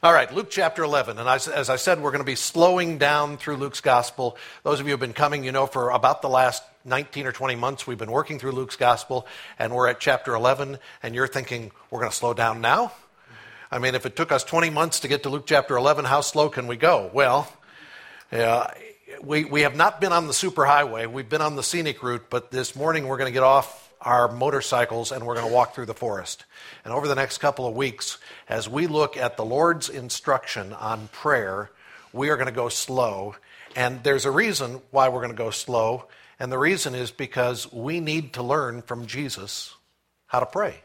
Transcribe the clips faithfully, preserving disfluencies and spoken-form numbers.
All right, Luke chapter eleven. And as, as I said, we're going to be slowing down through Luke's gospel. Those of you who have been coming, you know, for about the last nineteen or twenty months, we've been working through Luke's gospel, and we're at chapter eleven, and you're thinking, we're going to slow down now? I mean, if it took us twenty months to get to Luke chapter eleven, how slow can we go? Well, uh, we, we have not been on the superhighway. We've been on the scenic route, but this morning we're going to get off our motorcycles and we're going to walk through the forest. And over the next couple of weeks, as we look at the Lord's instruction on prayer, we are going to go slow. And there's a reason why we're going to go slow. And the reason is because we need to learn from Jesus how to pray.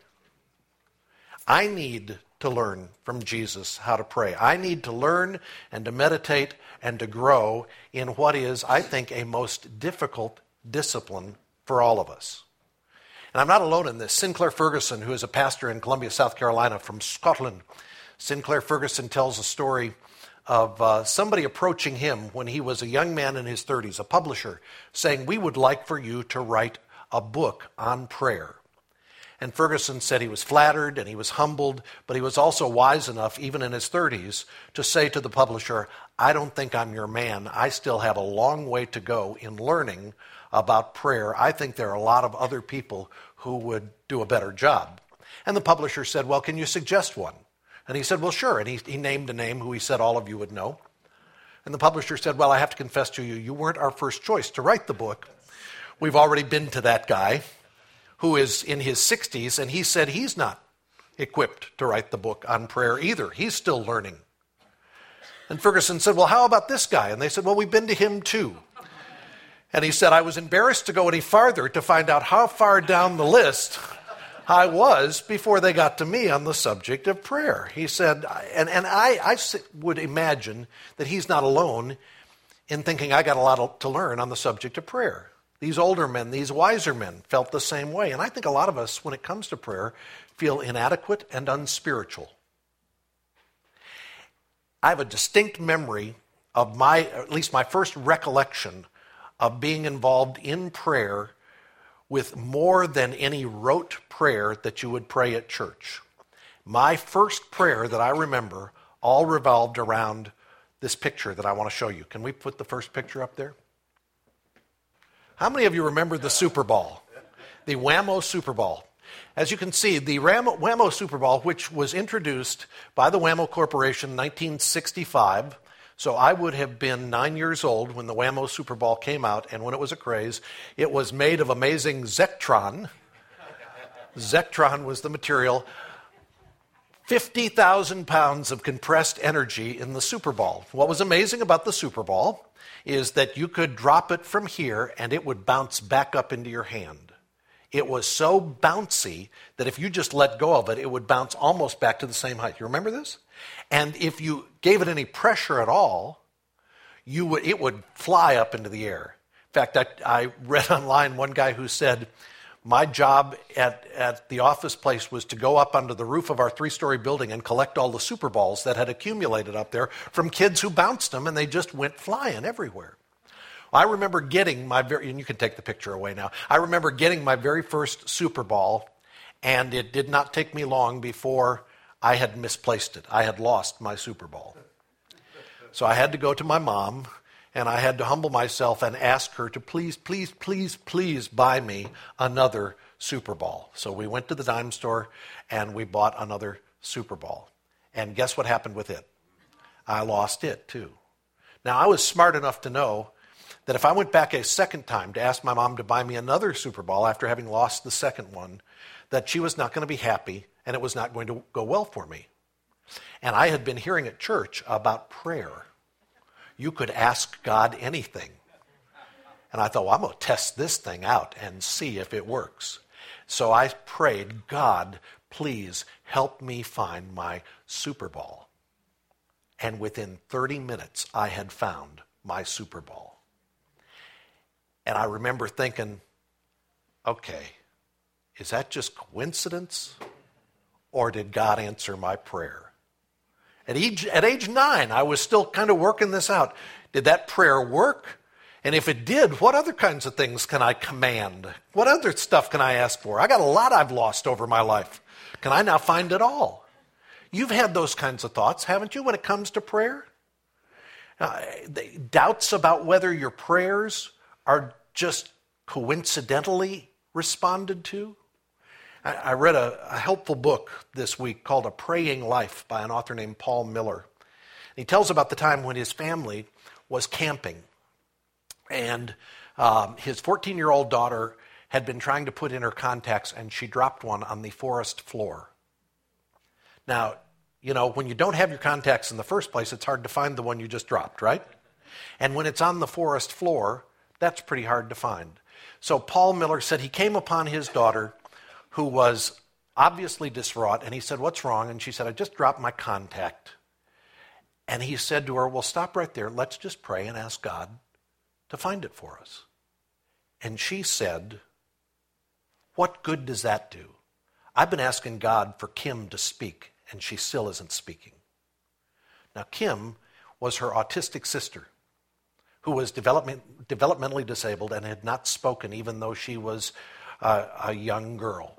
I need to learn from Jesus how to pray. I need to learn and to meditate and to grow in what is, I think, a most difficult discipline for all of us. And I'm not alone in this. Sinclair Ferguson, who is a pastor in Columbia, South Carolina from Scotland, Sinclair Ferguson tells a story of uh, somebody approaching him when he was a young man in his thirties, a publisher, saying, "We would like for you to write a book on prayer." And Ferguson said he was flattered and he was humbled, but he was also wise enough, even in his thirties, to say to the publisher, "I don't think I'm your man. I still have a long way to go in learning about prayer. I think there are a lot of other people who would do a better job." And the publisher said, "Well, can you suggest one?" And he said, "Well, sure." And he, he named a name who he said all of you would know. And the publisher said, "Well, I have to confess to you, you weren't our first choice to write the book. We've already been to that guy who is in his sixties, and he said he's not equipped to write the book on prayer either. He's still learning." And Ferguson said, "Well, how about this guy?" And they said, "Well, we've been to him too." And he said, "I was embarrassed to go any farther to find out how far down the list I was before they got to me on the subject of prayer." He said, and, and I, I would imagine that he's not alone in thinking I got a lot to learn on the subject of prayer. These older men, these wiser men felt the same way. And I think a lot of us, when it comes to prayer, feel inadequate and unspiritual. I have a distinct memory of my, at least my first recollection of being involved in prayer with more than any rote prayer that you would pray at church. My first prayer that I remember all revolved around this picture that I want to show you. Can we put the first picture up there? How many of you remember the Super Bowl? The Wham-O Super Bowl. As you can see, the Wham-O Super Bowl, which was introduced by the Wham-O Corporation in nineteen sixty-five, so I would have been nine years old when the Wham-O Super Bowl came out, and when it was a craze, it was made of amazing Zectron. Zectron was the material. fifty thousand pounds of compressed energy in the Super Bowl. What was amazing about the Super Bowl is that you could drop it from here and it would bounce back up into your hand. It was so bouncy that if you just let go of it, it would bounce almost back to the same height. You remember this? And if you gave it any pressure at all, you would it would fly up into the air. In fact, I, I read online one guy who said, "My job at, at the office place was to go up onto the roof of our three-story building and collect all the Super Balls that had accumulated up there from kids who bounced them, and they just went flying everywhere." I remember getting my very, and you can take the picture away now. I remember getting my very first Super Ball, and it did not take me long before I had misplaced it. I had lost my Super Ball. So I had to go to my mom, and I had to humble myself and ask her to please, please, please, please buy me another Super Ball. So we went to the dime store, and we bought another Super Ball. And guess what happened with it? I lost it, too. Now, I was smart enough to know that if I went back a second time to ask my mom to buy me another Super Ball after having lost the second one, that she was not going to be happy, and it was not going to go well for me. And I had been hearing at church about prayer. You could ask God anything. And I thought, well, I'm going to test this thing out and see if it works. So I prayed, "God, please help me find my Super Ball." And within thirty minutes, I had found my Super Ball. And I remember thinking, okay, is that just coincidence? Or did God answer my prayer? At age, at age nine, I was still kind of working this out. Did that prayer work? And if it did, what other kinds of things can I command? What other stuff can I ask for? I got a lot I've lost over my life. Can I now find it all? You've had those kinds of thoughts, haven't you, when it comes to prayer? Uh, doubts about whether your prayers are just coincidentally responded to? I, I read a, a helpful book this week called A Praying Life by an author named Paul Miller. He tells about the time when his family was camping, and um, his fourteen-year-old daughter had been trying to put in her contacts, and she dropped one on the forest floor. Now, you know, when you don't have your contacts in the first place, it's hard to find the one you just dropped, right? And when it's on the forest floor, that's pretty hard to find. So Paul Miller said he came upon his daughter, who was obviously distraught, and he said, "What's wrong?" And she said, "I just dropped my contact." And he said to her, "Well, stop right there. Let's just pray and ask God to find it for us." And she said, "What good does that do? I've been asking God for Kim to speak, and she still isn't speaking." Now, Kim was her autistic sister, who was development, developmentally disabled and had not spoken even though she was uh, a young girl.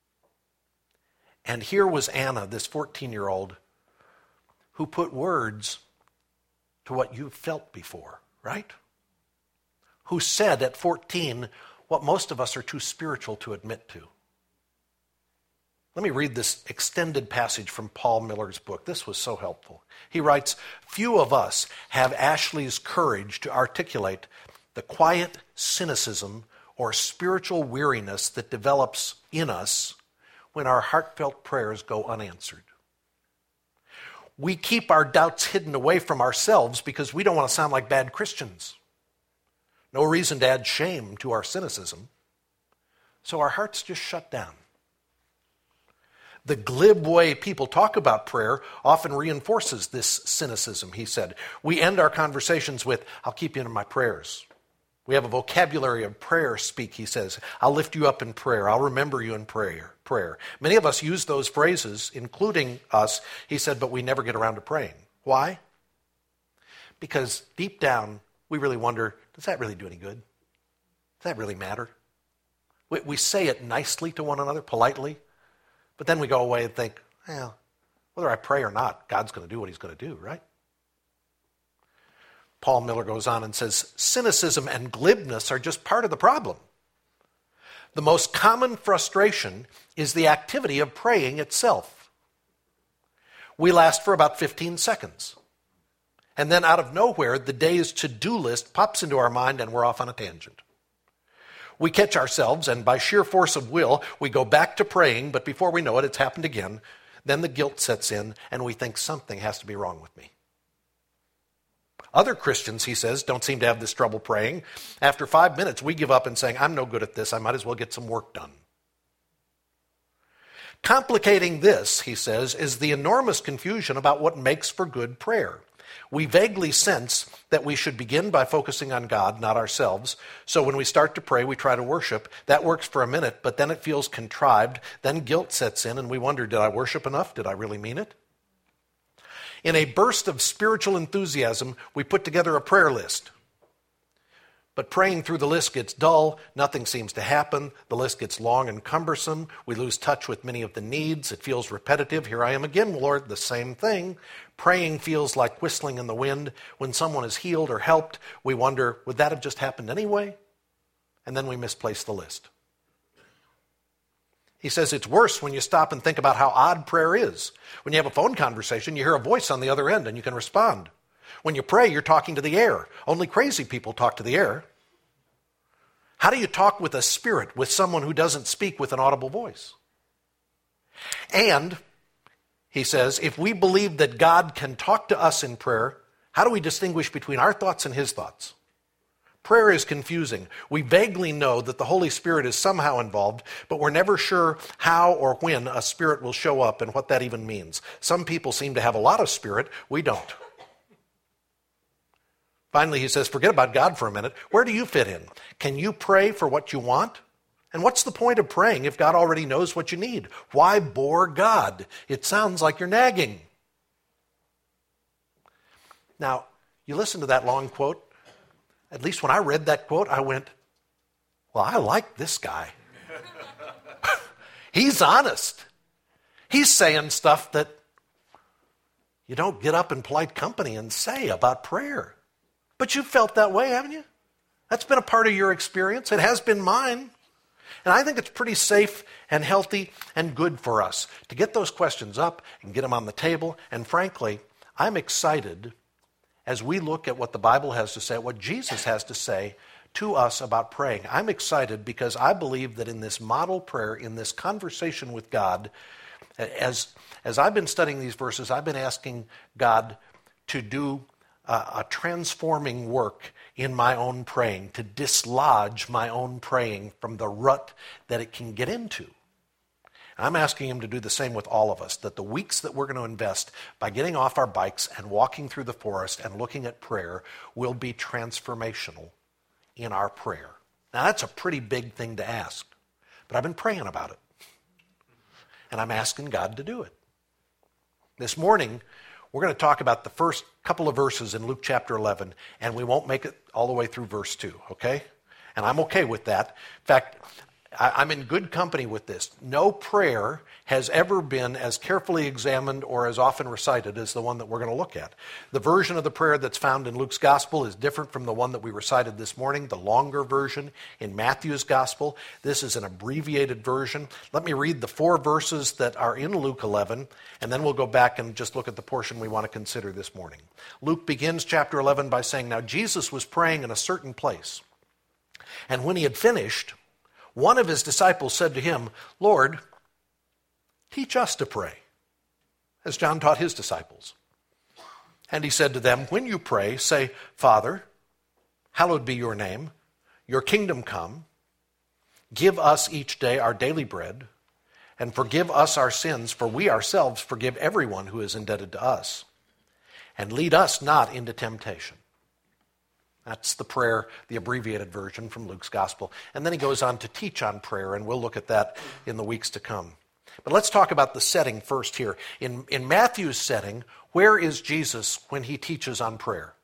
And here was Anna, this fourteen-year-old, who put words to what you felt before, right? Who said at fourteen what most of us are too spiritual to admit to. Let me read this extended passage from Paul Miller's book. This was so helpful. He writes, "Few of us have Ashley's courage to articulate the quiet cynicism or spiritual weariness that develops in us when our heartfelt prayers go unanswered. We keep our doubts hidden away from ourselves because we don't want to sound like bad Christians. No reason to add shame to our cynicism. So our hearts just shut down. The glib way people talk about prayer often reinforces this cynicism," he said. "We end our conversations with, 'I'll keep you in my prayers.' We have a vocabulary of prayer speak," he says. "I'll lift you up in prayer. I'll remember you in prayer." Prayer. Many of us use those phrases, including us, he said, but we never get around to praying. Why? Because deep down, we really wonder, does that really do any good? Does that really matter? We, we say it nicely to one another, politely, but then we go away and think, well, whether I pray or not, God's going to do what he's going to do, right? Paul Miller goes on and says, cynicism and glibness are just part of the problem. The most common frustration is the activity of praying itself. We last for about fifteen seconds. And then out of nowhere, the day's to-do list pops into our mind and we're off on a tangent. We catch ourselves, and by sheer force of will, we go back to praying, but before we know it, it's happened again. Then the guilt sets in, and we think something has to be wrong with me. Other Christians, he says, don't seem to have this trouble praying. After five minutes, we give up and saying, I'm no good at this. I might as well get some work done. Complicating this, he says, is the enormous confusion about what makes for good prayer. We vaguely sense that we should begin by focusing on God, not ourselves. So when we start to pray, we try to worship. That works for a minute, but then it feels contrived. Then guilt sets in, and we wonder, did I worship enough? Did I really mean it? In a burst of spiritual enthusiasm, we put together a prayer list. But praying through the list gets dull, nothing seems to happen, the list gets long and cumbersome, we lose touch with many of the needs, it feels repetitive. Here I am again, Lord, the same thing. Praying feels like whistling in the wind. When someone is healed or helped, we wonder, would that have just happened anyway? And then we misplace the list. He says it's worse when you stop and think about how odd prayer is. When you have a phone conversation, you hear a voice on the other end and you can respond. When you pray, you're talking to the air. Only crazy people talk to the air. How do you talk with a spirit, with someone who doesn't speak with an audible voice? And, he says, if we believe that God can talk to us in prayer, how do we distinguish between our thoughts and his thoughts? Prayer is confusing. We vaguely know that the Holy Spirit is somehow involved, but we're never sure how or when a spirit will show up and what that even means. Some people seem to have a lot of spirit. We don't. Finally, he says, forget about God for a minute. Where do you fit in? Can you pray for what you want? And what's the point of praying if God already knows what you need? Why bore God? It sounds like you're nagging. Now, you listen to that long quote. At least when I read that quote, I went, well, I like this guy. He's honest. He's saying stuff that you don't get up in polite company and say about prayer. But you've felt that way, haven't you? That's been a part of your experience. It has been mine. And I think it's pretty safe and healthy and good for us to get those questions up and get them on the table. And frankly, I'm excited as we look at what the Bible has to say, what Jesus has to say to us about praying. I'm excited because I believe that in this model prayer, in this conversation with God, as, as I've been studying these verses, I've been asking God to do a, a transforming work in my own praying, to dislodge my own praying from the rut that it can get into. And I'm asking him to do the same with all of us, that the weeks that we're going to invest by getting off our bikes and walking through the forest and looking at prayer will be transformational in our prayer. Now, that's a pretty big thing to ask, but I've been praying about it. And I'm asking God to do it. This morning, we're going to talk about the first couple of verses in Luke chapter eleven, and we won't make it all the way through verse two, okay? And I'm okay with that. In fact, I'm in good company with this. No prayer has ever been as carefully examined or as often recited as the one that we're going to look at. The version of the prayer that's found in Luke's gospel is different from the one that we recited this morning, the longer version in Matthew's gospel. This is an abbreviated version. Let me read the four verses that are in Luke eleven, and then we'll go back and just look at the portion we want to consider this morning. Luke begins chapter eleven by saying, "Now Jesus was praying in a certain place, and when he had finished, one of his disciples said to him, 'Lord, teach us to pray,' as John taught his disciples. And he said to them, 'When you pray, say, Father, hallowed be your name, your kingdom come. Give us each day our daily bread, and forgive us our sins, for we ourselves forgive everyone who is indebted to us. And lead us not into temptation.'" That's the prayer, the abbreviated version from Luke's gospel. And then he goes on to teach on prayer, and we'll look at that in the weeks to come. But let's talk about the setting first here. In, in Matthew's setting, where is Jesus when he teaches on prayer?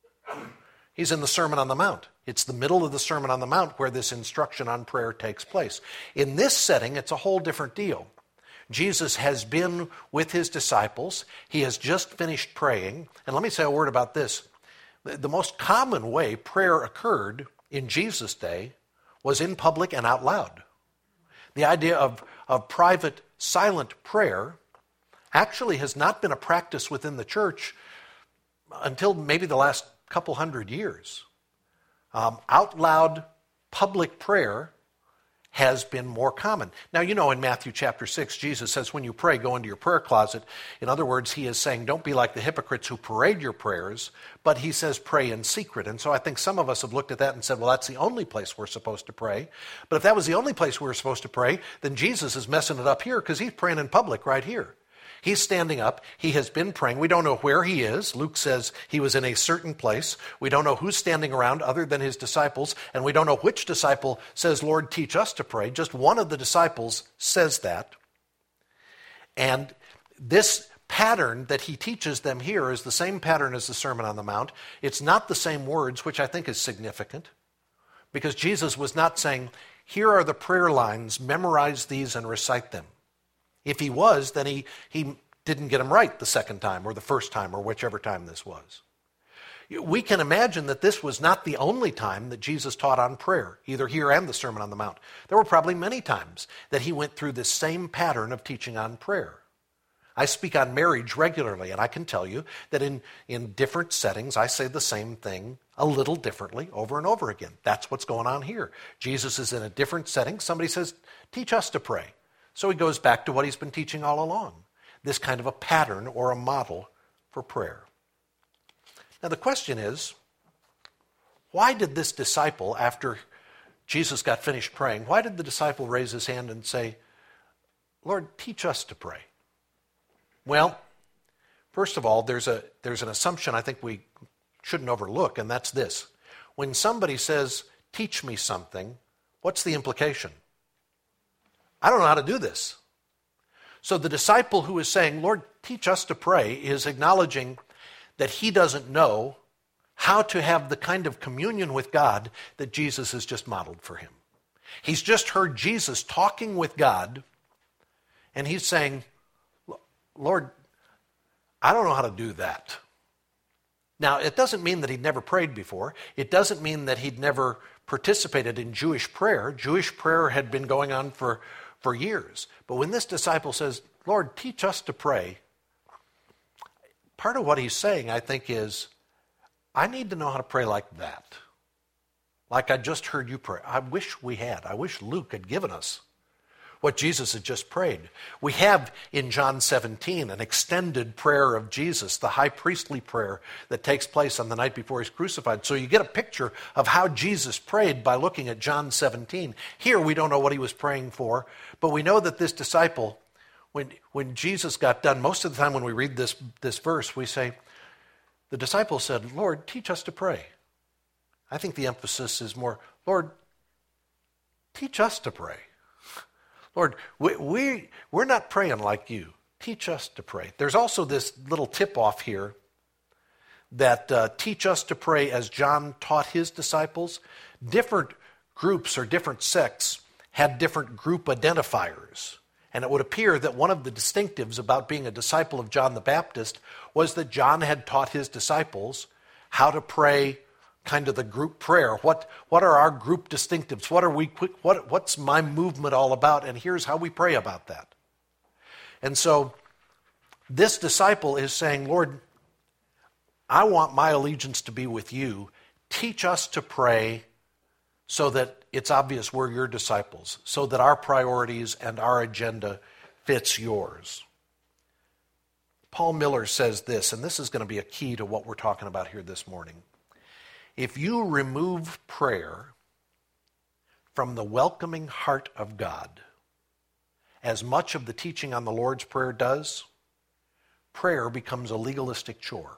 He's in the Sermon on the Mount. It's the middle of the Sermon on the Mount where this instruction on prayer takes place. In this setting, it's a whole different deal. Jesus has been with his disciples. He has just finished praying. And let me say a word about this. The most common way prayer occurred in Jesus' day was in public and out loud. The idea of, of private, silent prayer actually has not been a practice within the church until maybe the last couple hundred years. Um, out loud public prayer has been more common. Now, you know, in Matthew chapter six, Jesus says, when you pray, go into your prayer closet. In other words, he is saying, don't be like the hypocrites who parade your prayers, but he says, pray in secret. And so I think some of us have looked at that and said, well, that's the only place we're supposed to pray. But if that was the only place we were supposed to pray, then Jesus is messing it up here because he's praying in public right here. He's standing up. He has been praying. We don't know where he is. Luke says he was in a certain place. We don't know who's standing around other than his disciples, and we don't know which disciple says, Lord, teach us to pray. Just one of the disciples says that. And this pattern that he teaches them here is the same pattern as the Sermon on the Mount. It's not the same words, which I think is significant, because Jesus was not saying, here are the prayer lines, memorize these and recite them. If he was, then he, he didn't get them right the second time or the first time or whichever time this was. We can imagine that this was not the only time that Jesus taught on prayer, either here and the Sermon on the Mount. There were probably many times that he went through this same pattern of teaching on prayer. I speak on marriage regularly, and I can tell you that in, in different settings, I say the same thing a little differently over and over again. That's what's going on here. Jesus is in a different setting. Somebody says, teach us to pray. So he goes back to what he's been teaching all along, this kind of a pattern or a model for prayer. Now the question is, why did this disciple, after Jesus got finished praying, why did the disciple raise his hand and say, Lord, teach us to pray? Well, first of all, there's a there's an assumption I think we shouldn't overlook, and that's this. When somebody says, teach me something, what's the implication? I don't know how to do this. So the disciple who is saying, Lord, teach us to pray, is acknowledging that he doesn't know how to have the kind of communion with God that Jesus has just modeled for him. He's just heard Jesus talking with God, and he's saying, Lord, I don't know how to do that. Now, it doesn't mean that he'd never prayed before. It doesn't mean that he'd never participated in Jewish prayer. Jewish prayer had been going on for, for years. But when this disciple says, Lord, teach us to pray, part of what he's saying, I think, is, I need to know how to pray like that. Like I just heard you pray. I wish we had. I wish Luke had given us what Jesus had just prayed. We have in John seventeen an extended prayer of Jesus, the high priestly prayer that takes place on the night before he's crucified. So you get a picture of how Jesus prayed by looking at John seventeen. Here we don't know what he was praying for, but we know that this disciple, when, when Jesus got done, most of the time when we read this, this verse, we say, the disciple said, Lord, teach us to pray. I think the emphasis is more, Lord, teach us to pray. Lord, we, we, we're not praying like you. Teach us to pray. There's also this little tip-off here that uh, teach us to pray as John taught his disciples. Different groups or different sects had different group identifiers. And it would appear that one of the distinctives about being a disciple of John the Baptist was that John had taught his disciples how to pray kind of the group prayer. What what are our group distinctives? What are we what what's my movement all about? And here's how we pray about that. And so this disciple is saying, Lord, I want my allegiance to be with you. Teach us to pray so that it's obvious we're your disciples, so that our priorities and our agenda fits yours. Paul Miller says this, and this is going to be a key to what we're talking about here this morning. If you remove prayer from the welcoming heart of God, as much of the teaching on the Lord's Prayer does, prayer becomes a legalistic chore.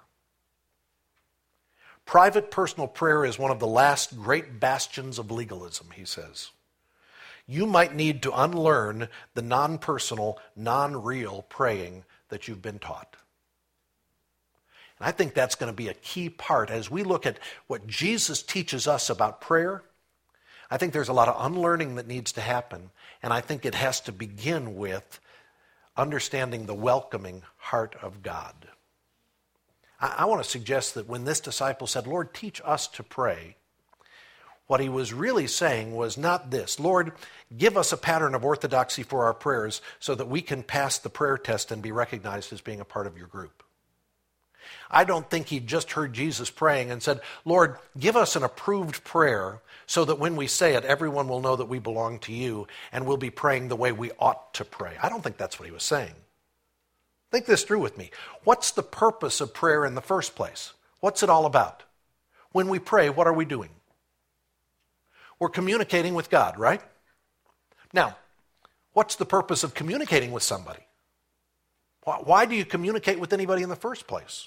Private personal prayer is one of the last great bastions of legalism, he says. You might need to unlearn the non-personal, non-real praying that you've been taught. And I think that's going to be a key part as we look at what Jesus teaches us about prayer. I think there's a lot of unlearning that needs to happen, and I think it has to begin with understanding the welcoming heart of God. I, I want to suggest that when this disciple said, Lord, teach us to pray, what he was really saying was not this, Lord, give us a pattern of orthodoxy for our prayers so that we can pass the prayer test and be recognized as being a part of your group. I don't think he just heard Jesus praying and said, Lord, give us an approved prayer so that when we say it, everyone will know that we belong to you and we'll be praying the way we ought to pray. I don't think that's what he was saying. Think this through with me. What's the purpose of prayer in the first place? What's it all about? When we pray, what are we doing? We're communicating with God, right? Now, what's the purpose of communicating with somebody? Why do you communicate with anybody in the first place?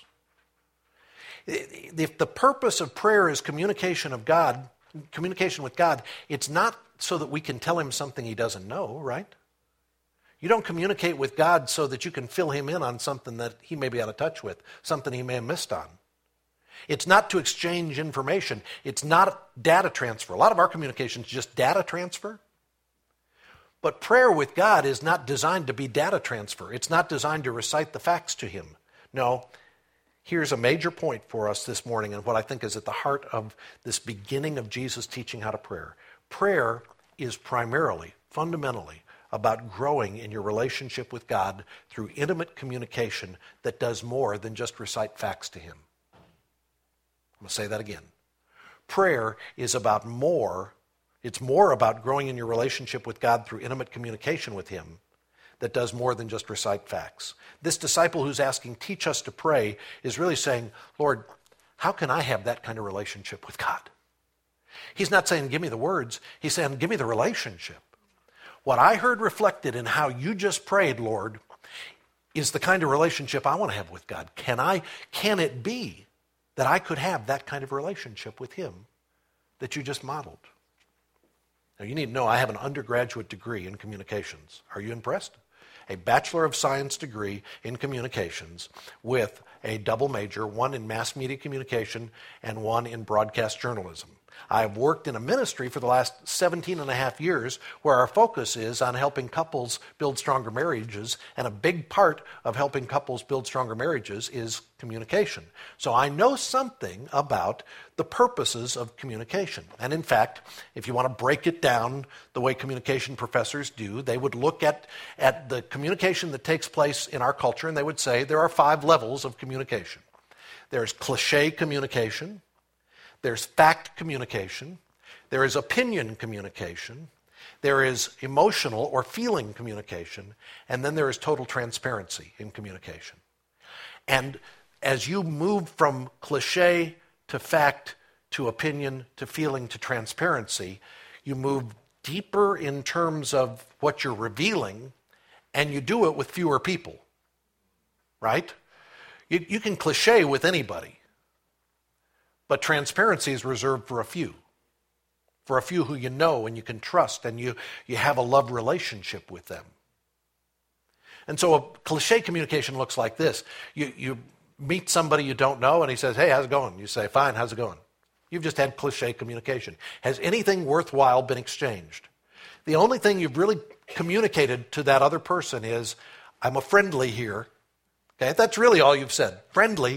If the purpose of prayer is communication of God, communication with God, it's not so that we can tell him something he doesn't know, right? You don't communicate with God so that you can fill him in on something that he may be out of touch with, something he may have missed on. It's not to exchange information. It's not data transfer. A lot of our communication is just data transfer. But prayer with God is not designed to be data transfer. It's not designed to recite the facts to him. No, here's a major point for us this morning and what I think is at the heart of this beginning of Jesus teaching how to pray. Prayer is primarily, fundamentally, about growing in your relationship with God through intimate communication that does more than just recite facts to him. I'm going to say that again. Prayer is about more It's more about growing in your relationship with God through intimate communication with him that does more than just recite facts. This disciple who's asking, teach us to pray, is really saying, Lord, how can I have that kind of relationship with God? He's not saying, give me the words. He's saying, give me the relationship. What I heard reflected in how you just prayed, Lord, is the kind of relationship I want to have with God. Can I, can it be that I could have that kind of relationship with him that you just modeled? Now, you need to know I have an undergraduate degree in communications. Are you impressed? A Bachelor of Science degree in communications with a double major, one in mass media communication and one in broadcast journalism. I've worked in a ministry for the last seventeen and a half years where our focus is on helping couples build stronger marriages, and a big part of helping couples build stronger marriages is communication. So I know something about the purposes of communication. And in fact, if you want to break it down the way communication professors do, they would look at, at the communication that takes place in our culture, and they would say there are five levels of communication. There's cliche communication. There's fact communication, there is opinion communication, there is emotional or feeling communication, and then there is total transparency in communication. And as you move from cliche to fact to opinion to feeling to transparency, you move deeper in terms of what you're revealing, and you do it with fewer people, right? You, you can cliche with anybody. But transparency is reserved for a few, for a few who you know and you can trust and you, you have a love relationship with them. And so a cliche communication looks like this. You, you meet somebody you don't know and he says, hey, how's it going? You say, fine, how's it going? You've just had cliche communication. Has anything worthwhile been exchanged? The only thing you've really communicated to that other person is, I'm a friendly here. Okay, that's really all you've said. Friendly.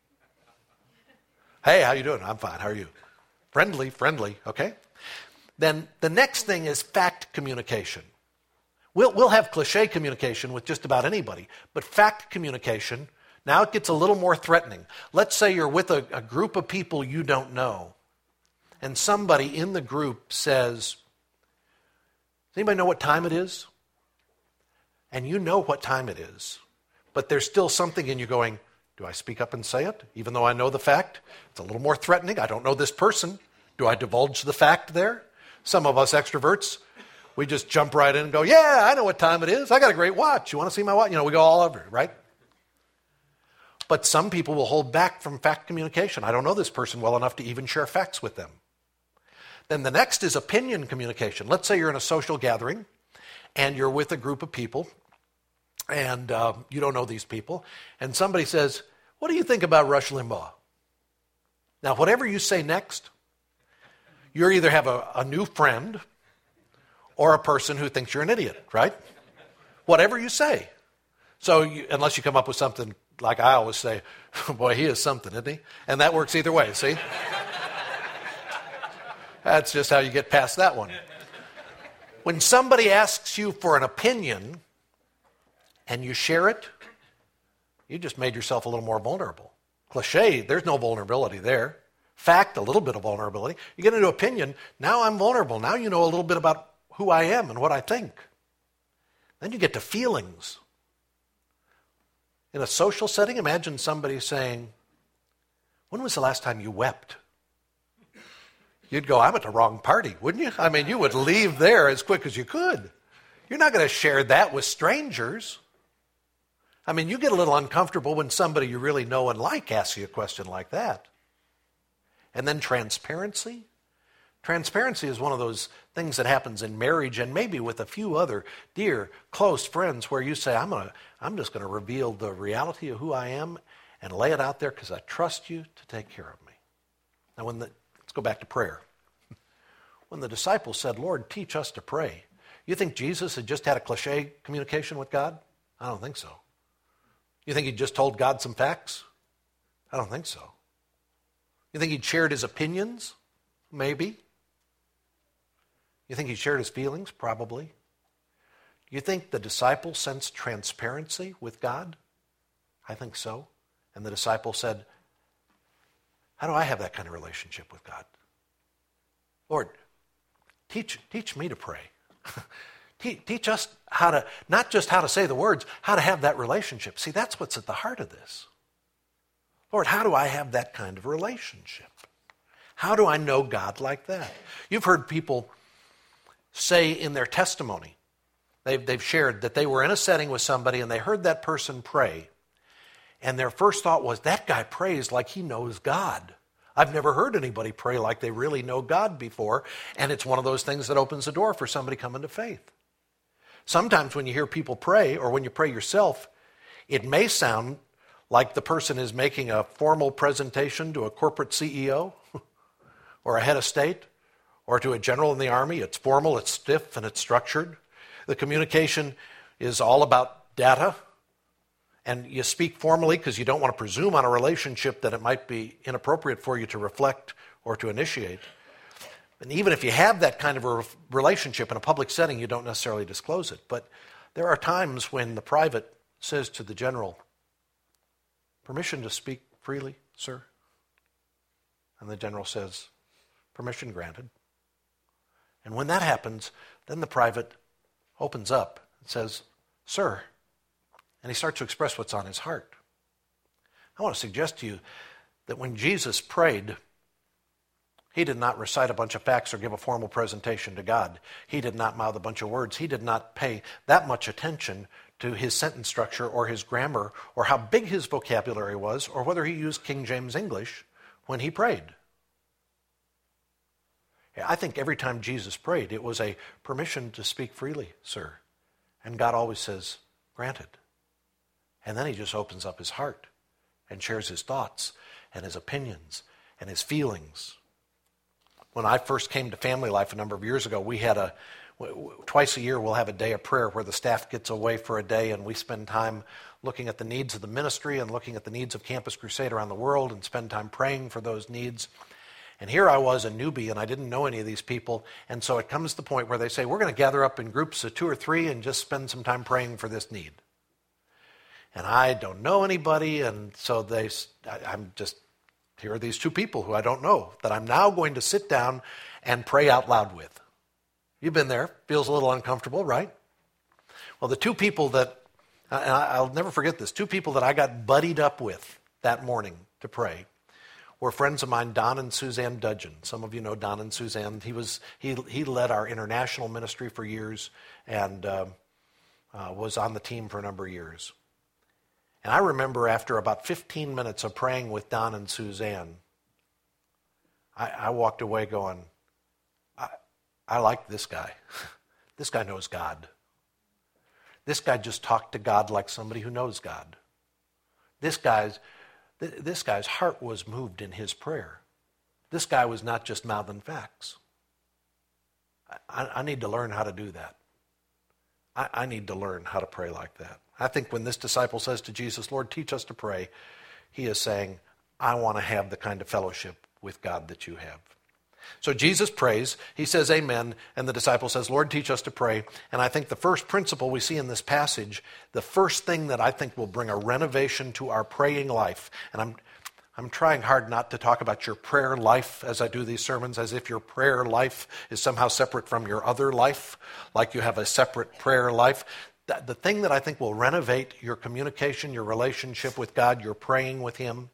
Hey, how you doing? I'm fine. How are you? Friendly, friendly, okay? Then the next thing is fact communication. We'll, we'll have cliche communication with just about anybody, but fact communication, now it gets a little more threatening. Let's say you're with a, a group of people you don't know, and somebody in the group says, does anybody know what time it is? And you know what time it is, but there's still something in you going, do I speak up and say it, even though I know the fact? It's a little more threatening. I don't know this person. Do I divulge the fact there? Some of us extroverts, we just jump right in and go, yeah, I know what time it is. I got a great watch. You want to see my watch? You know, we go all over it, right? But some people will hold back from fact communication. I don't know this person well enough to even share facts with them. Then the next is opinion communication. Let's say you're in a social gathering and you're with a group of people and uh, you don't know these people, and somebody says, what do you think about Rush Limbaugh? Now, whatever you say next, you either have a, a new friend or a person who thinks you're an idiot, right? Whatever you say. So you, unless you come up with something like I always say, boy, he is something, isn't he? And that works either way, see? That's just how you get past that one. When somebody asks you for an opinion and you share it, you just made yourself a little more vulnerable. Cliche, there's no vulnerability there. Fact, a little bit of vulnerability. You get into opinion, now I'm vulnerable. Now you know a little bit about who I am and what I think. Then you get to feelings. In a social setting, imagine somebody saying, when was the last time you wept? You'd go, I'm at the wrong party, wouldn't you? I mean, you would leave there as quick as you could. You're not going to share that with strangers. I mean, you get a little uncomfortable when somebody you really know and like asks you a question like that. And then transparency. Transparency is one of those things that happens in marriage and maybe with a few other dear, close friends where you say, I'm gonna, I'm just going to reveal the reality of who I am and lay it out there because I trust you to take care of me. Now, when the, let's go back to prayer. When the disciples said, Lord, teach us to pray, you think Jesus had just had a cliche communication with God? I don't think so. You think he just told God some facts? I don't think so. You think he'd shared his opinions? Maybe. You think he shared his feelings? Probably. You think the disciples sensed transparency with God? I think so. And the disciple said, how do I have that kind of relationship with God? Lord, teach, teach me to pray. Teach us how to, not just how to say the words, how to have that relationship. See, that's what's at the heart of this. Lord, how do I have that kind of relationship? How do I know God like that? You've heard people say in their testimony, they've, they've shared that they were in a setting with somebody and they heard that person pray. And their first thought was, that guy prays like he knows God. I've never heard anybody pray like they really know God before. And it's one of those things that opens the door for somebody coming to faith. Sometimes when you hear people pray, or when you pray yourself, it may sound like the person is making a formal presentation to a corporate C E O, or a head of state or to a general in the army. It's formal, it's stiff, and it's structured. The communication is all about data. And you speak formally because you don't want to presume on a relationship that it might be inappropriate for you to reflect or to initiate. And even if you have that kind of a relationship in a public setting, you don't necessarily disclose it. But there are times when the private says to the general, "Permission to speak freely, sir?" And the general says, "Permission granted." And when that happens, then the private opens up and says, "Sir," and he starts to express what's on his heart. I want to suggest to you that when Jesus prayed, he did not recite a bunch of facts or give a formal presentation to God. He did not mouth a bunch of words. He did not pay that much attention to his sentence structure or his grammar or how big his vocabulary was or whether he used King James English when he prayed. I think every time Jesus prayed, it was a permission to speak freely, sir. And God always says, "Granted." And then he just opens up his heart and shares his thoughts and his opinions and his feelings. When I first came to Family Life a number of years ago, we had a, twice a year we'll have a day of prayer where the staff gets away for a day and we spend time looking at the needs of the ministry and looking at the needs of Campus Crusade around the world and spend time praying for those needs. And here I was, a newbie, and I didn't know any of these people. And so it comes to the point where they say, "We're going to gather up in groups of two or three and just spend some time praying for this need." And I don't know anybody, and so they, I'm just, here are these two people who I don't know that I'm now going to sit down and pray out loud with. You've been there. Feels a little uncomfortable, right? Well, the two people that, and I'll never forget this, two people that I got buddied up with that morning to pray were friends of mine, Don and Suzanne Dudgeon. Some of you know Don and Suzanne. He was he he led our international ministry for years and uh, uh, was on the team for a number of years. And I remember after about fifteen minutes of praying with Don and Suzanne, I, I walked away going, I, I like this guy. This guy knows God. This guy just talked to God like somebody who knows God. This guy's This guy's heart was moved in his prayer. This guy was not just mouthing facts. I, I need to learn how to do that. I, I need to learn how to pray like that. I think when this disciple says to Jesus, "Lord, teach us to pray," he is saying, I want to have the kind of fellowship with God that you have. So Jesus prays, he says amen, and the disciple says, "Lord, teach us to pray." And I think the first principle we see in this passage, the first thing that I think will bring a renovation to our praying life, and I'm I'm trying hard not to talk about your prayer life as I do these sermons, as if your prayer life is somehow separate from your other life, like you have a separate prayer life. The thing that I think will renovate your communication, your relationship with God, your praying with him,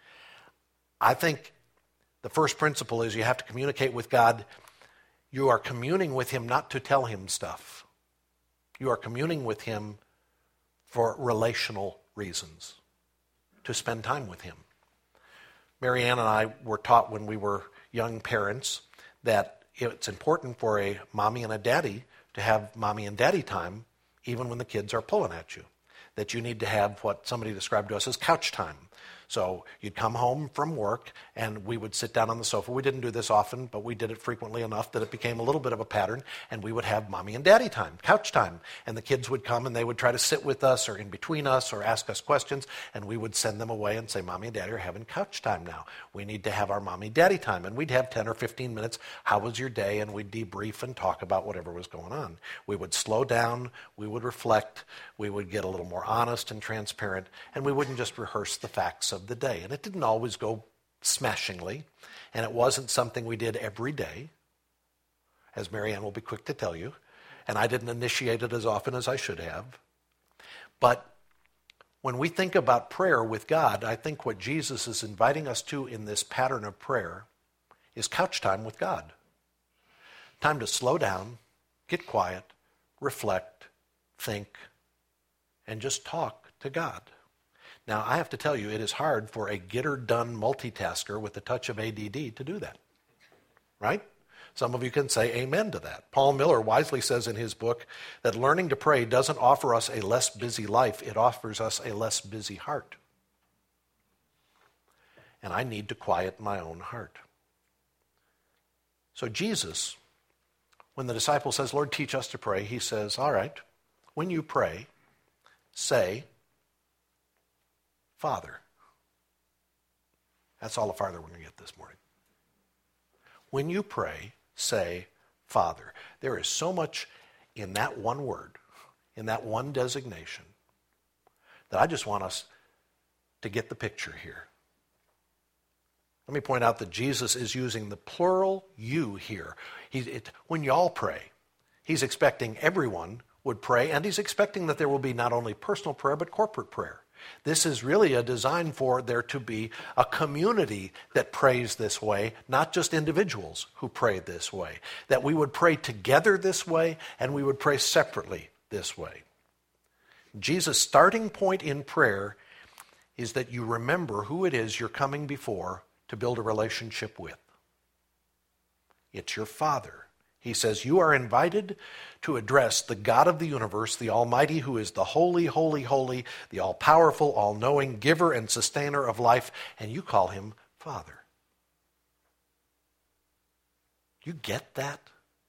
I think the first principle is you have to communicate with God. You are communing with him not to tell him stuff. You are communing with him for relational reasons, to spend time with him. Mary Ann and I were taught when we were young parents that it's important for a mommy and a daddy to have mommy and daddy time even when the kids are pulling at you. That you need to have what somebody described to us as couch time. So you'd come home from work and we would sit down on the sofa. We didn't do this often, but we did it frequently enough that it became a little bit of a pattern, and we would have mommy and daddy time, couch time. And the kids would come and they would try to sit with us or in between us or ask us questions, and we would send them away and say, "Mommy and daddy are having couch time now. We need to have our mommy daddy time." And we'd have ten or fifteen minutes. How was your day? And we'd debrief and talk about whatever was going on. We would slow down. We would reflect. We would get a little more honest and transparent, and we wouldn't just rehearse the facts of the day. And it didn't always go smashingly, and it wasn't something we did every day, as Mary Ann will be quick to tell you, and I didn't initiate it as often as I should have. But when we think about prayer with God, I think what Jesus is inviting us to in this pattern of prayer is couch time with God. Time to slow down, get quiet, reflect, think, and just talk to God. Now, I have to tell you, it is hard for a get-her-done multitasker with a touch of A D D to do that, right? Some of you can say amen to that. Paul Miller wisely says in his book that learning to pray doesn't offer us a less busy life, it offers us a less busy heart. And I need to quiet my own heart. So Jesus, when the disciple says, Lord, teach us to pray, he says, all right, when you pray, say, Father. That's all the farther we're going to get this morning. When you pray, say, Father. There is so much in that one word, in that one designation, that I just want us to get the picture here. Let me point out that Jesus is using the plural you here. He, it, when y'all pray, he's expecting everyone would pray, and he's expecting that there will be not only personal prayer, but corporate prayer. This is really a design for there to be a community that prays this way, not just individuals who pray this way. That we would pray together this way, and we would pray separately this way. Jesus' starting point in prayer is that you remember who it is you're coming before to build a relationship with. It's your Father. He says, you are invited to address the God of the universe, the Almighty, who is the holy, holy, holy, the all-powerful, all-knowing giver and sustainer of life, and you call him Father. You get that?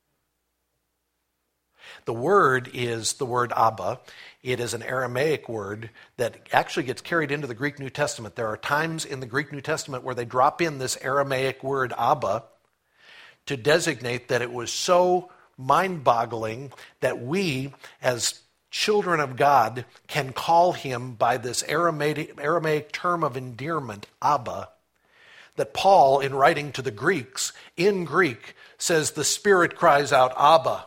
The word is the word Abba. It is an Aramaic word that actually gets carried into the Greek New Testament. There are times in the Greek New Testament where they drop in this Aramaic word Abba to designate that it was so mind-boggling that we, as children of God, can call him by this Aramaic, Aramaic term of endearment, Abba, that Paul, in writing to the Greeks, in Greek, says the Spirit cries out, Abba,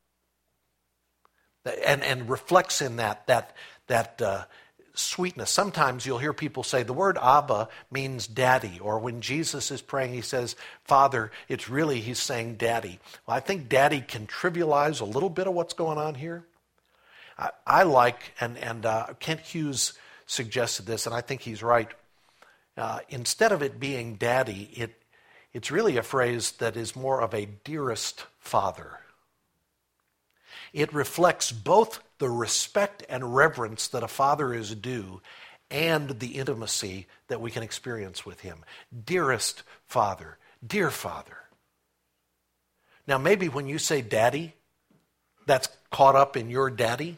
and, and reflects in that, that, that uh, sweetness. Sometimes you'll hear people say the word Abba means daddy, or when Jesus is praying, he says, Father, it's really, he's saying daddy. Well, I think daddy can trivialize a little bit of what's going on here. I, I like, and, and uh, Kent Hughes suggested this, and I think he's right. Uh, instead of it being daddy, it it's really a phrase that is more of a dearest father. It reflects both the respect and reverence that a father is due and the intimacy that we can experience with him. Dearest Father, dear Father. Now maybe when you say daddy, that's caught up in your daddy.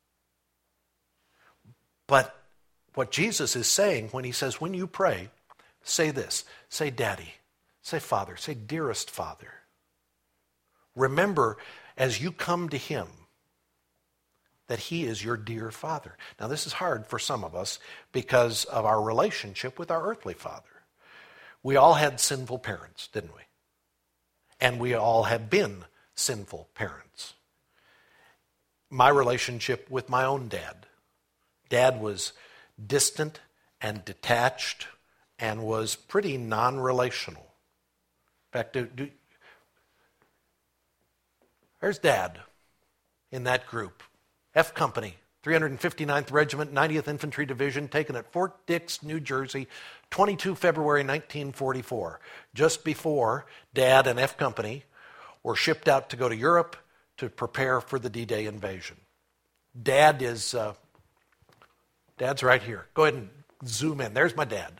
But what Jesus is saying when he says, when you pray, say this, say daddy, say Father, say dearest Father. Remember, as you come to him, that he is your dear Father. Now this is hard for some of us because of our relationship with our earthly father. We all had sinful parents, didn't we? And we all have been sinful parents. My relationship with my own dad. Dad was distant and detached and was pretty non-relational. In fact, do, do, there's Dad in that group. F Company, three hundred fifty-ninth Regiment, ninetieth Infantry Division, taken at Fort Dix, New Jersey, the twenty-second of February, nineteen forty-four. Just before Dad and F Company were shipped out to go to Europe to prepare for the D-Day invasion. Dad is, uh, Dad's right here. Go ahead and zoom in. There's my dad.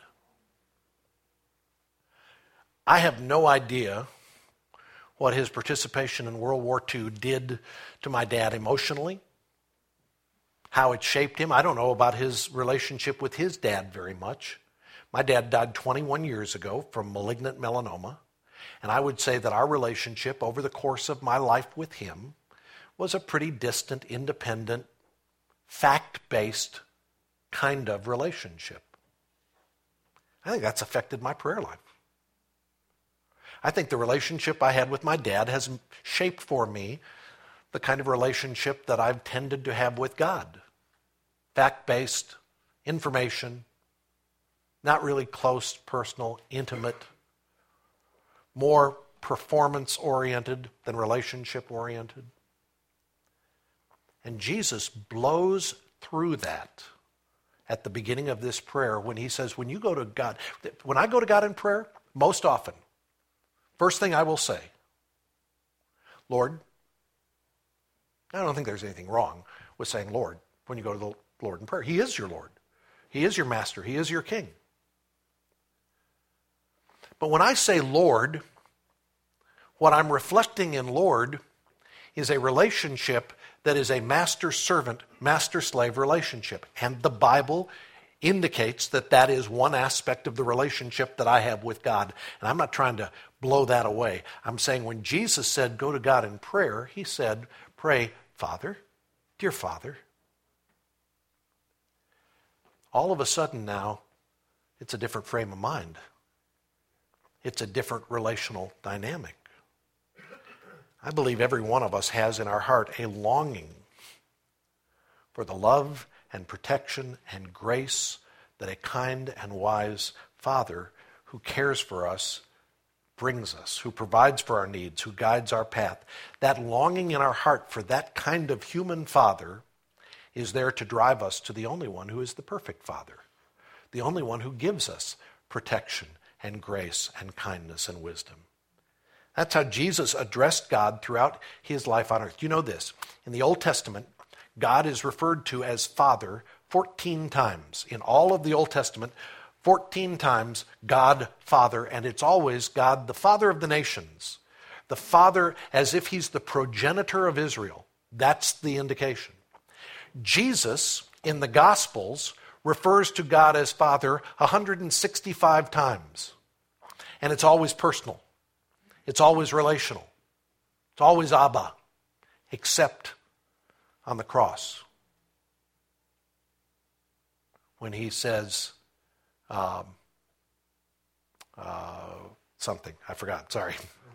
I have no idea what his participation in World War Two did to my dad emotionally, how it shaped him. I don't know about his relationship with his dad very much. My dad died twenty-one years ago from malignant melanoma, and I would say that our relationship over the course of my life with him was a pretty distant, independent, fact-based kind of relationship. I think that's affected my prayer life. I think the relationship I had with my dad has shaped for me the kind of relationship that I've tended to have with God. Fact-based, information, not really close, personal, intimate, more performance-oriented than relationship-oriented. And Jesus blows through that at the beginning of this prayer when he says, when you go to God, when I go to God in prayer, most often, first thing I will say, Lord, I don't think there's anything wrong with saying Lord when you go to the Lord in prayer. He is your Lord. He is your master. He is your king. But when I say Lord, What I'm reflecting in Lord is a relationship that is a master-servant, master-slave relationship. And the Bible indicates that that is one aspect of the relationship that I have with God. And I'm not trying to blow that away. I'm saying when Jesus said, go to God in prayer, he said, pray, Father, dear Father. All of a sudden now, it's a different frame of mind. It's a different relational dynamic. I believe every one of us has in our heart a longing for the love and protection and grace that a kind and wise Father who cares for us brings us, who provides for our needs, who guides our path. That longing in our heart for that kind of human Father is there to drive us to the only one who is the perfect Father, the only one who gives us protection and grace and kindness and wisdom. That's how Jesus addressed God throughout his life on earth. You know this, in the Old Testament, God is referred to as Father fourteen times. In all of the Old Testament, fourteen times God, Father, and it's always God, the Father of the nations. The Father as if he's the progenitor of Israel. That's the indication. Jesus, in the Gospels, refers to God as Father one hundred sixty-five times. And it's always personal. It's always relational. It's always Abba, except on the cross, when he says um, uh, something. I forgot, sorry.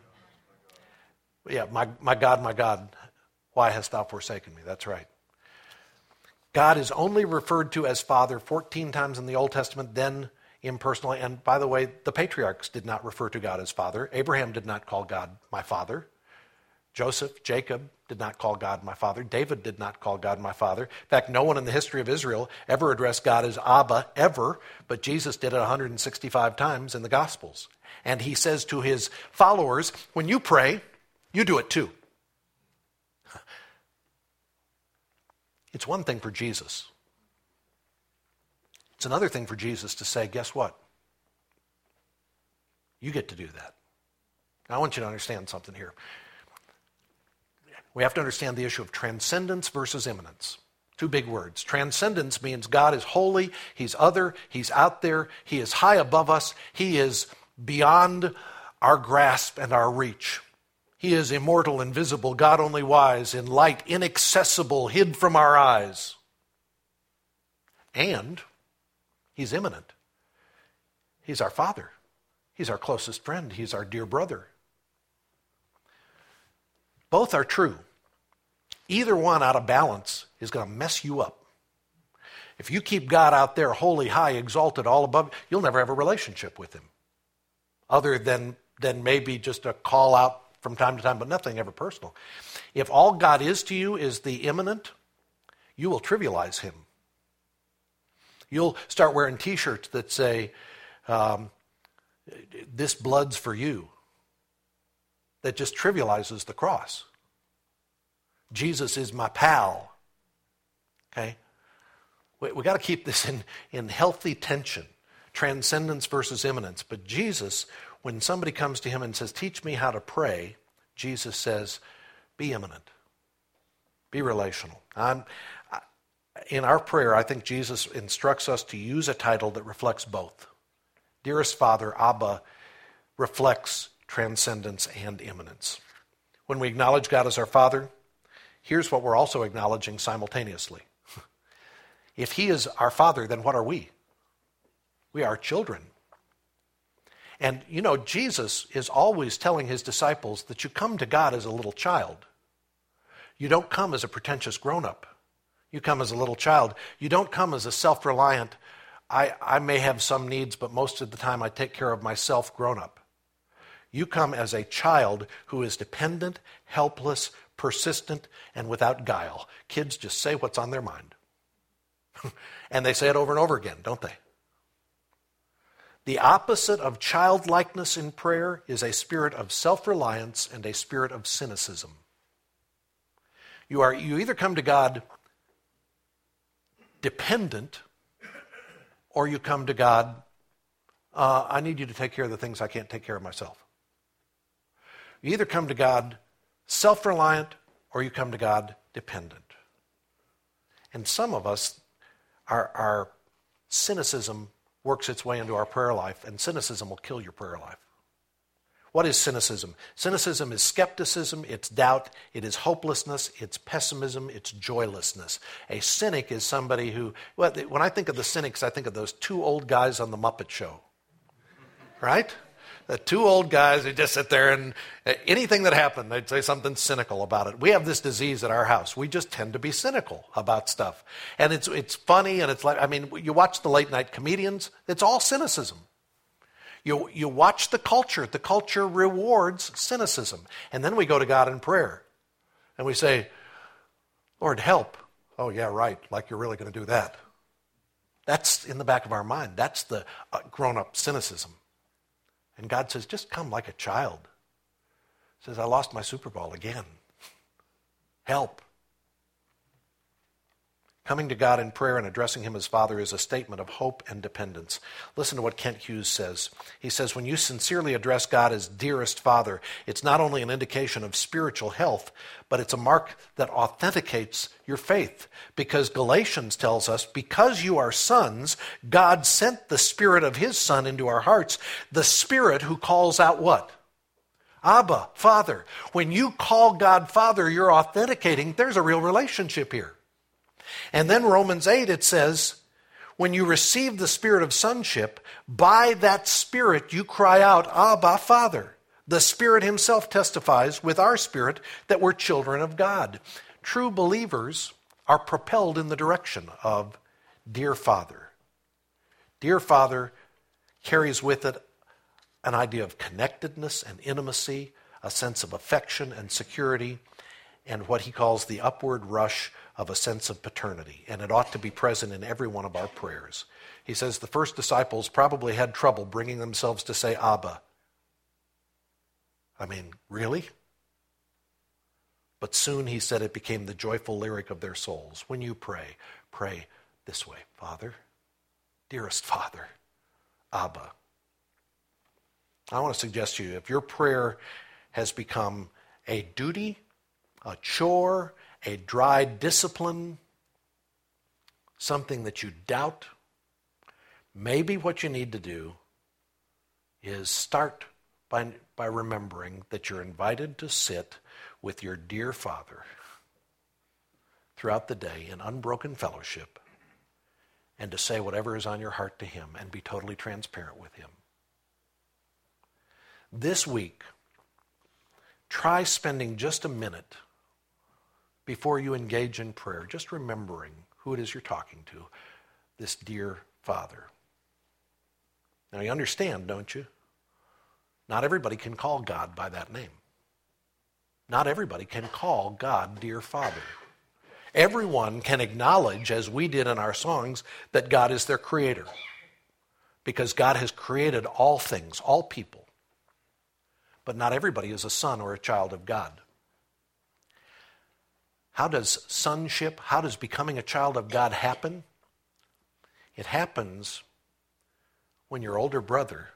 Yeah, my, my God, my God, why hast thou forsaken me? That's right. God is only referred to as Father fourteen times in the Old Testament, then impersonally. And by the way, the patriarchs did not refer to God as Father. Abraham did not call God my Father. Joseph, Jacob did not call God my Father. David did not call God my Father. In fact, no one in the history of Israel ever addressed God as Abba, ever, but Jesus did it one hundred sixty-five times in the Gospels. And he says to his followers, when you pray, you do it too. It's one thing for Jesus. It's another thing for Jesus to say, guess what? You get to do that. Now, I want you to understand something here. We have to understand the issue of transcendence versus immanence. Two big words. Transcendence means God is holy, he's other, he's out there, he is high above us, he is beyond our grasp and our reach. He is immortal, invisible, God only wise, in light, inaccessible, hid from our eyes. And he's immanent. He's our Father. He's our closest friend. He's our dear brother. Both are true. Either one out of balance is going to mess you up. If you keep God out there holy, high, exalted, all above, you'll never have a relationship with him. Other than, than maybe just a call out from time to time, but nothing ever personal. If all God is to you is the immanent, you will trivialize him. You'll start wearing t-shirts that say, um, this blood's for you. That just trivializes the cross. Jesus is my pal. Okay? We, we got to keep this in, in healthy tension. Transcendence versus immanence. But Jesus, when somebody comes to him and says, teach me how to pray, Jesus says, be immanent. Be relational. I'm, I, in our prayer, I think Jesus instructs us to use a title that reflects both. Dearest Father, Abba, reflects transcendence and immanence. When we acknowledge God as our Father, here's what we're also acknowledging simultaneously. If he is our Father, then what are we? We are children. And you know, Jesus is always telling his disciples that you come to God as a little child. You don't come as a pretentious grown-up. You come as a little child. You don't come as a self-reliant, I, I may have some needs, but most of the time I take care of myself grown-up. You come as a child who is dependent, helpless, persistent, and without guile. Kids just say what's on their mind. And they say it over and over again, don't they? The opposite of childlikeness in prayer is a spirit of self-reliance and a spirit of cynicism. You are you either come to God dependent, or you come to God, uh, I need you to take care of the things I can't take care of myself. You either come to God self-reliant or you come to God dependent. And some of us, our, our cynicism works its way into our prayer life, and cynicism will kill your prayer life. What is cynicism? Cynicism is skepticism, it's doubt, it is hopelessness, it's pessimism, it's joylessness. A cynic is somebody who, well, when I think of the cynics, I think of those two old guys on the Muppet Show, right? The two old guys who just sit there and anything that happened, they'd say something cynical about it. We have this disease at our house. We just tend to be cynical about stuff. And it's it's funny, and it's like, I mean, you watch the late night comedians, it's all cynicism. You, you watch the culture. The culture rewards cynicism. And then we go to God in prayer. And we say, Lord, help. Oh, yeah, right, like you're really going to do that. That's in the back of our mind. That's the uh, grown-up cynicism. And God says, just come like a child. He says, I lost my Super Bowl again. Help. Coming to God in prayer and addressing him as Father is a statement of hope and dependence. Listen to what Kent Hughes says. He says, when you sincerely address God as dearest Father, it's not only an indication of spiritual health, but it's a mark that authenticates your faith. Because Galatians tells us, because you are sons, God sent the Spirit of his Son into our hearts, the Spirit who calls out what? Abba, Father. When you call God Father, you're authenticating there's a real relationship here. And then Romans eight, it says, when you receive the spirit of sonship, by that Spirit you cry out, Abba, Father. The Spirit himself testifies with our spirit that we're children of God. True believers are propelled in the direction of dear Father. Dear Father carries with it an idea of connectedness and intimacy, a sense of affection and security, and what he calls the upward rush of a sense of paternity, and it ought to be present in every one of our prayers. He says the first disciples probably had trouble bringing themselves to say Abba. I mean, really? But soon, he said, it became the joyful lyric of their souls. When you pray, pray this way, Father, dearest Father, Abba. I want to suggest to you, if your prayer has become a duty, a chore, a dry discipline, something that you doubt, maybe what you need to do is start by, by remembering that you're invited to sit with your dear Father throughout the day in unbroken fellowship and to say whatever is on your heart to him and be totally transparent with him. This week, try spending just a minute before you engage in prayer, just remembering who it is you're talking to, this dear Father. Now you understand, don't you? Not everybody can call God by that name. Not everybody can call God dear Father. Everyone can acknowledge, as we did in our songs, that God is their creator. Because God has created all things, all people. But not everybody is a son or a child of God. How does sonship, how does becoming a child of God happen? It happens when your older brother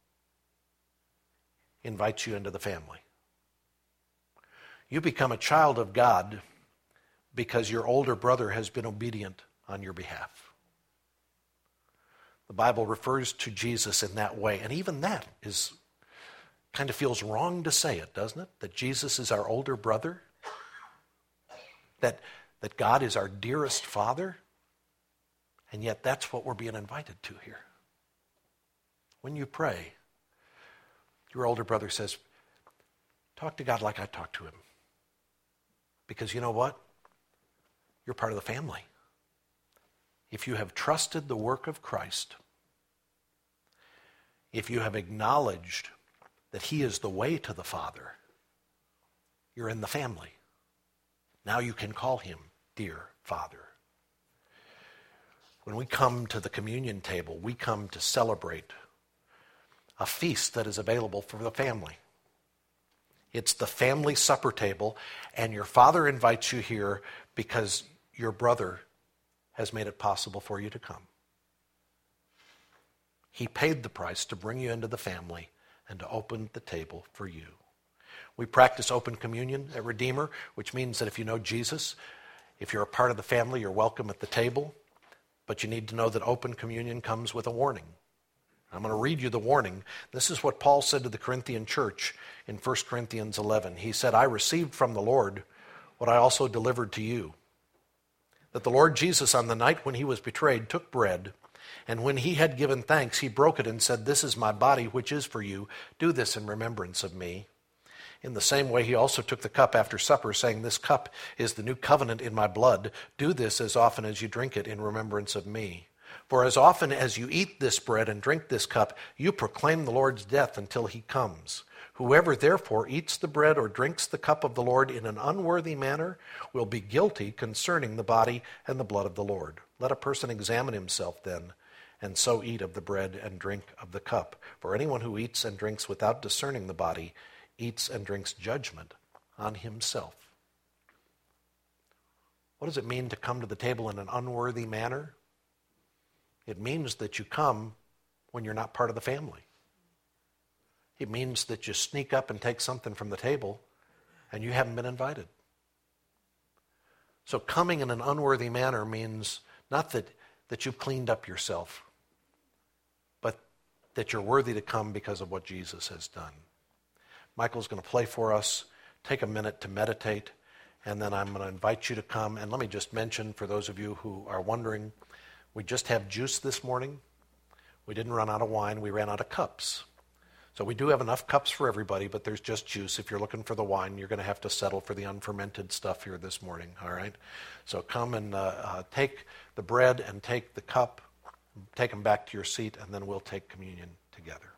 invites you into the family. You become a child of God because your older brother has been obedient on your behalf. The Bible refers to Jesus in that way, and even that is kind of feels wrong to say it, doesn't it? That Jesus is our older brother. That, that God is our dearest Father, and yet that's what we're being invited to here. When you pray, your older brother says, talk to God like I talk to him. Because you know what? You're part of the family. If you have trusted the work of Christ, if you have acknowledged that he is the way to the Father, you're in the family. Now you can call him dear Father. When we come to the communion table, we come to celebrate a feast that is available for the family. It's the family supper table, and your father invites you here because your brother has made it possible for you to come. He paid the price to bring you into the family and to open the table for you. We practice open communion at Redeemer, which means that if you know Jesus, if you're a part of the family, you're welcome at the table. But you need to know that open communion comes with a warning. I'm going to read you the warning. This is what Paul said to the Corinthian church in First Corinthians eleven. He said, I received from the Lord what I also delivered to you, that the Lord Jesus on the night when he was betrayed took bread, and when he had given thanks, he broke it and said, this is my body, which is for you. Do this in remembrance of me. In the same way, he also took the cup after supper, saying, this cup is the new covenant in my blood. Do this as often as you drink it in remembrance of me. For as often as you eat this bread and drink this cup, you proclaim the Lord's death until he comes. Whoever therefore eats the bread or drinks the cup of the Lord in an unworthy manner will be guilty concerning the body and the blood of the Lord. Let a person examine himself then, and so eat of the bread and drink of the cup. For anyone who eats and drinks without discerning the body eats and drinks judgment on himself. What does it mean to come to the table in an unworthy manner? It means that you come when you're not part of the family. It means that you sneak up and take something from the table and you haven't been invited. So coming in an unworthy manner means not that, that you've cleaned up yourself, but that you're worthy to come because of what Jesus has done. Michael's going to play for us. Take a minute to meditate, and then I'm going to invite you to come. And let me just mention, for those of you who are wondering, we just have juice this morning. We didn't run out of wine. We ran out of cups. So we do have enough cups for everybody, but there's just juice. If you're looking for the wine, you're going to have to settle for the unfermented stuff here this morning, all right? So come and uh, uh, take the bread and take the cup, take them back to your seat, and then we'll take communion together.